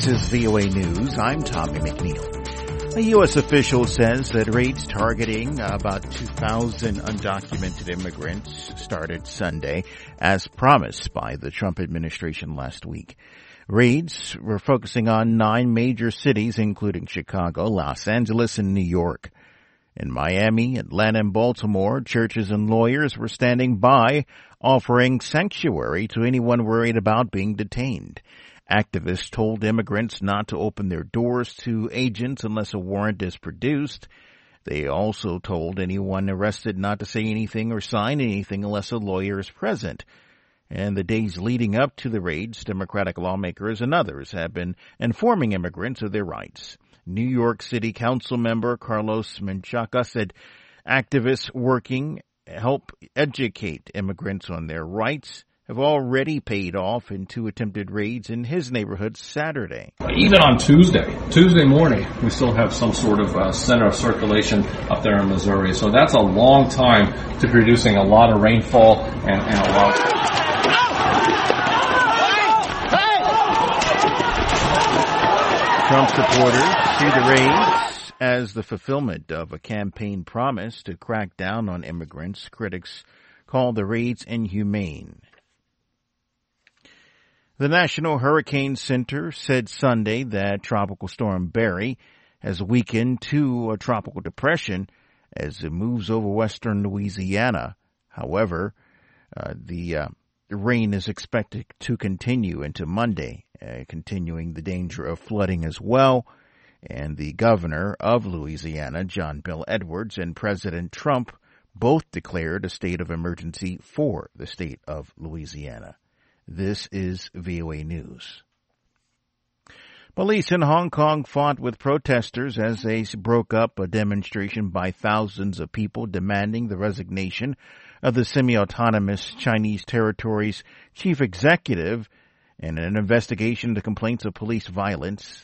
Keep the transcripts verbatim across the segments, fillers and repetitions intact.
This is V O A News. I'm Tommy McNeil. A U S official says that raids targeting about two thousand undocumented immigrants started Sunday, as promised by the Trump administration last week. Raids were focusing on nine major cities, including Chicago, Los Angeles, and New York. In Miami, Atlanta, and Baltimore, churches and lawyers were standing by, offering sanctuary to anyone worried about being detained. Activists told immigrants not to open their doors to agents unless a warrant is produced. They also told anyone arrested not to say anything or sign anything unless a lawyer is present. In the days leading up to the raids, Democratic lawmakers and others have been informing immigrants of their rights. New York City Council member Carlos Menchaca said activists working to help educate immigrants on their rights have already paid off in two attempted raids in his neighborhood Saturday. Even on Tuesday, Tuesday morning, we still have some sort of uh, center of circulation up there in Missouri. So that's a long time to producing a lot of rainfall and, and a lot of... Trump supporters see the raids as the fulfillment of a campaign promise to crack down on immigrants. Critics call the raids inhumane. The National Hurricane Center said Sunday that Tropical Storm Barry has weakened to a tropical depression as it moves over western Louisiana. However, uh, the uh, rain is expected to continue into Monday, uh, continuing the danger of flooding as well. And the governor of Louisiana, John Bel Edwards, and President Trump both declared a state of emergency for the state of Louisiana. This is V O A News. Police in Hong Kong fought with protesters as they broke up a demonstration by thousands of people demanding the resignation of the semi-autonomous Chinese territory's chief executive and an investigation into complaints of police violence.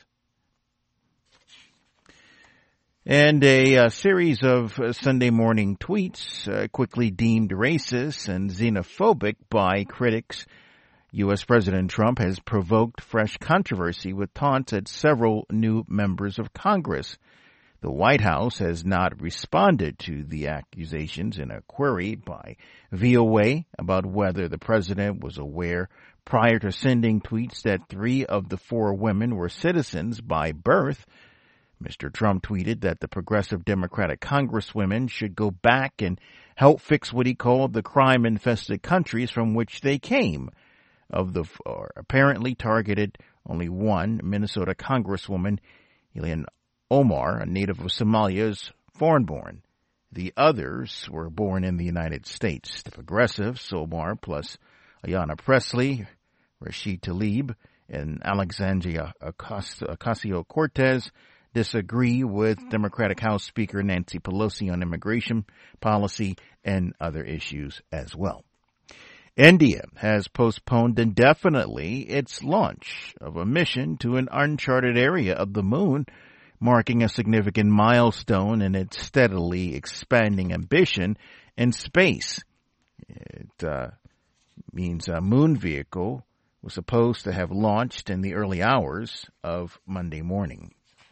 And a, a series of uh, Sunday morning tweets uh, quickly deemed racist and xenophobic by critics. U S. President Trump has provoked fresh controversy with taunts at several new members of Congress. The White House has not responded to the accusations in a query by V O A about whether the president was aware prior to sending tweets that three of the four women were citizens by birth. Mister Trump tweeted that the progressive Democratic Congresswomen should go back and help fix what he called the crime-infested countries from which they came. Of the four apparently targeted, only one, Minnesota Congresswoman Ilhan Omar, a native of Somalia, is foreign-born. The others were born in the United States. The progressives, Omar plus Ayanna Pressley, Rashid Tlaib, and Alexandria Ocasio-Cortez, disagree with Democratic House Speaker Nancy Pelosi on immigration policy and other issues as well. India has postponed indefinitely its launch of a mission to an uncharted area of the moon, marking a significant milestone in its steadily expanding ambition in space. It uh, means a moon vehicle was supposed to have launched in the early hours of Monday morning.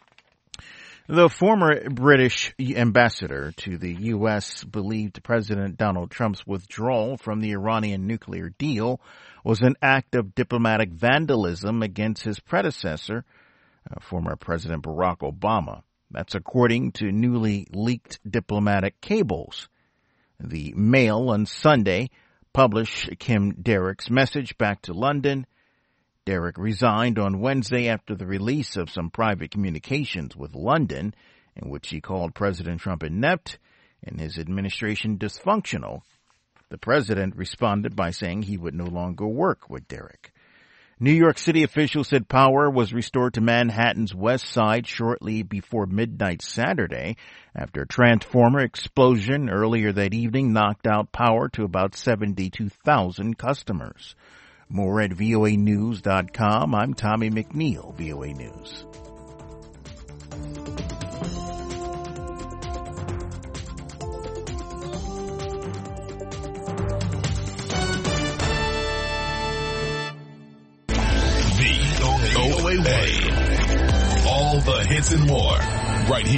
The former British ambassador to the U S believed President Donald Trump's withdrawal from the Iranian nuclear deal was an act of diplomatic vandalism against his predecessor, uh, former President Barack Obama. That's according to newly leaked diplomatic cables. The Mail on Sunday published Kim Derrick's message back to London. Derrick resigned on Wednesday after the release of some private communications with London in which he called President Trump inept and his administration dysfunctional. The president responded by saying he would no longer work with Derrick. New York City officials said power was restored to Manhattan's west side shortly before midnight Saturday after a transformer explosion earlier that evening knocked out power to about seventy-two thousand customers. More at V O A news dot com. I'm Tommy McNeil, V O A News. V O A Way One. All the hits and more, right here.